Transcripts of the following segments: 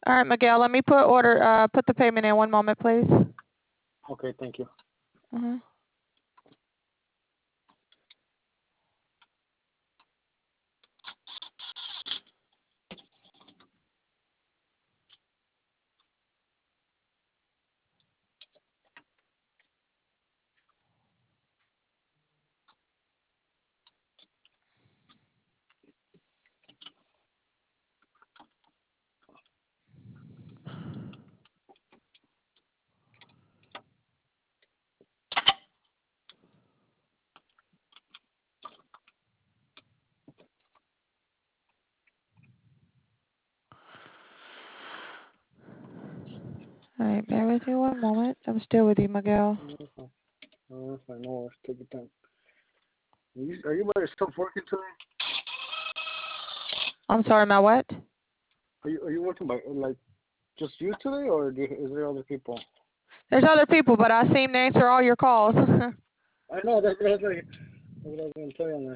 All right, Miguel, let me put the payment in. One moment, please. Okay, thank you. Uh-huh. All right, bear with me one moment. I'm still with you, Miguel. I know. Take your time. Are you by yourself working today? I'm sorry, my what? Are you working by like just you today, or is there other people? There's other people, but I seem to answer all your calls. I know that's what I was going to tell you on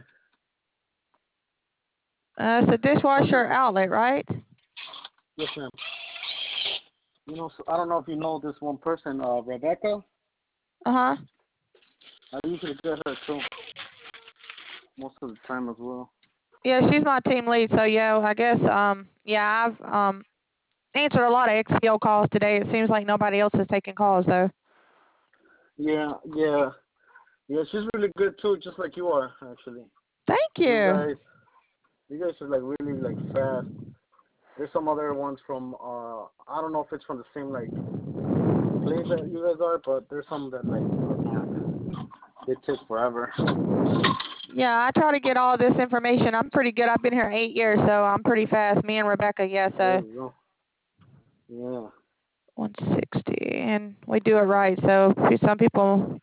that. It's a dishwasher outlet, right? Yes, ma'am. You know, so I don't know if you know this one person, Rebecca. Uh-huh. I usually get her too, most of the time as well. Yeah, she's my team lead, so yeah, I guess yeah, I've answered a lot of XPO calls today. It seems like nobody else is taking calls though. Yeah, she's really good too, just like you are, actually. Thank You you. guys are like really like fast. There's some other ones from I don't know if it's from the same like place that you guys are, but there's some that like they take forever. Yeah, I try to get all this information. I'm pretty good. I've been here 8 years, so I'm pretty fast. Me and Rebecca, yeah, There so you go. Yeah. 160, and we do it right. So some people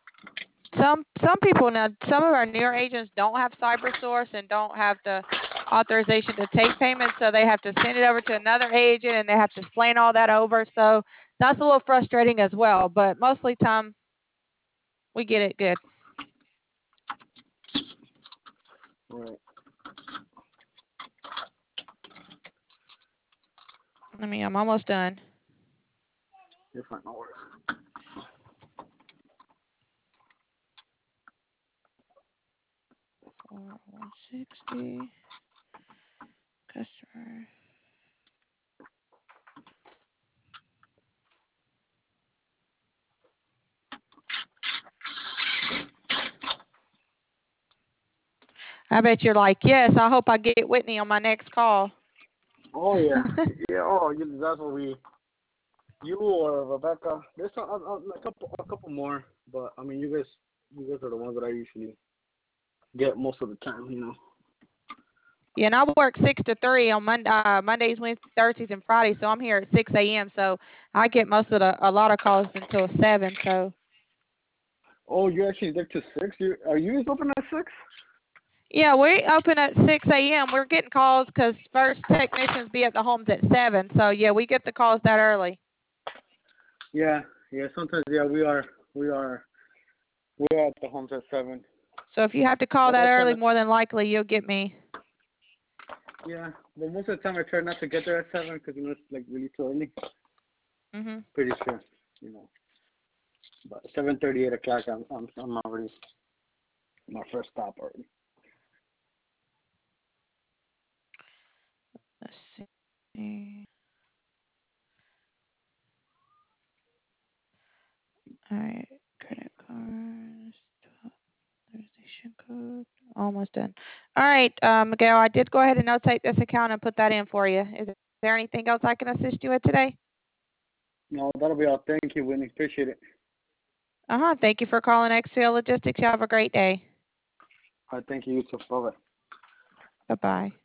now, some of our newer agents don't have CyberSource and don't have the authorization to take payments, so they have to send it over to another agent and they have to explain all that over. So that's a little frustrating as well, but mostly time we get it good. Right. I'm almost done. You're fine, no worries. 160 customer. I bet you're like, yes, I hope I get Whitney on my next call. Oh yeah, yeah. Oh, that's what you or Rebecca. There's a couple more, but I mean, you guys are the ones that I usually get most of the time. You know. Yeah, and I work 6 to 3 on Mondays, Wednesdays, Thursdays, and Fridays. So I'm here at 6 a.m. So I get a lot of calls until 7. So Oh, you actually there to 6? Are you guys open at 6? yeah, we open at 6 a.m. We're getting calls because first technicians be at the homes at 7. So yeah, we get the calls that early. Yeah. Sometimes we're at the homes at 7. So if you have to call But that that's early, kind of more than likely you'll get me. yeah. But most of the time I try not to get there at 7 because it's like really too early. Mhm. Pretty sure, But 7:30, 8 o'clock, I'm already my first stop already. Let's see. All right, credit cards, authorization code, almost done. All right, Miguel, I did go ahead and notate this account and put that in for you. Is there anything else I can assist you with today? No, that'll be all. Thank you, Whitney. Appreciate it. Thank you for calling XCL Logistics. You have a great day. All right, thank you. You too. Bye-bye. Bye-bye.